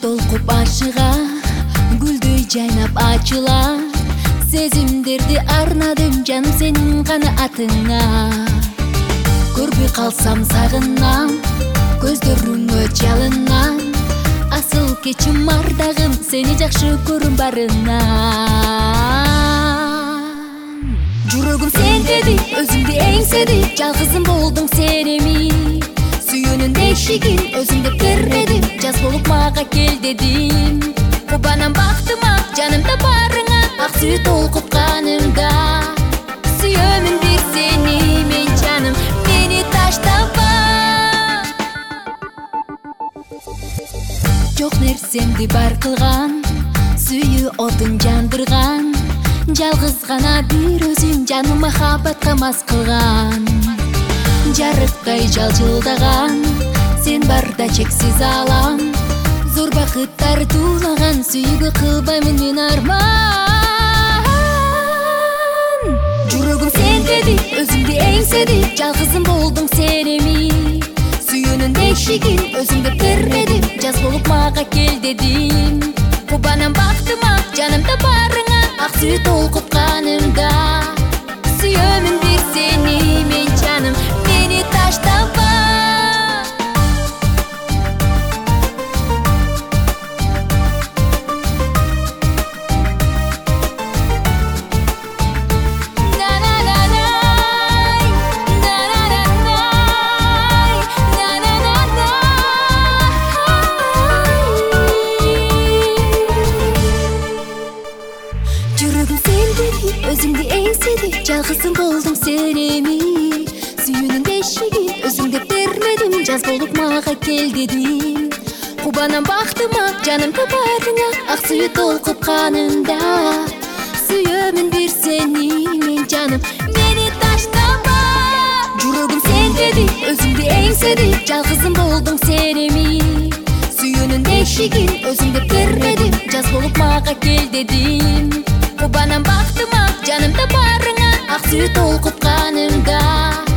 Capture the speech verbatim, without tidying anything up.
толкуп ашыга гүлдөй жайнап ачыла. Сезимдерди арнадым жаным сенин гана атыңа. Көрбөй калсам сагынам, көздөрүңө жалынам. Асыл кечим ардагым сени жакшы көрүм барынан. Жүрөгүм сен деди, өзүңдү эңседи, жалгызым болдуң сен эми. Сүйүүнүн бешигин өзүңдү бермедим, жаз болуп мага кел дедим. Кубанам бактыма, жанымда барыңа, ак сүйүү толкуп канымда. Сүйөмүн бир сени мен жаным, мени таштаба. Жок нерсемди бар кылган, сүйүү отун жандырган. Жалгыз гана бир өзүң жаным махабатка мас кылган. Жарыктай жалжылдаган, сен барда чексиз алам. Зор бакыттар туулаган, сүйүүгө кылбаймын мен арман. Жүрөгүм сен деди, өзүңдү эңседи, жалгызым болдуң сен эми. Сүйүүнүн бешигин өзүңдү бермедим, жаз болуп мага кел дедим. Кубанам бактыма, жанымда барыңа, ак сүйүү толкуп канымда. Сүйөмүн бир сени мен жаным, мени таштаба. Жүрөгүм сен деди, өзүңдү эңседи, жалгызым болдуң сен эми. Сүйүүнүн бешигин өзүңдү бермедим, жаз болуп мага кел дедим. Кубанам бактыма, жанымда барыңа, ак сүйүү толкуп канымда. Сүйөмүн бир сени мен жаным, мени таштаба. Жүрөгүм сен деди, өзүңдү эңседи, жалгызым болдуң сен эми. Сүйүүнүн бешигин өзүңдү бермедим, жаз болуп мага кел дедим. Кубанам бактыма, жанымда барыңа, ак сүйүү толкуп канымда.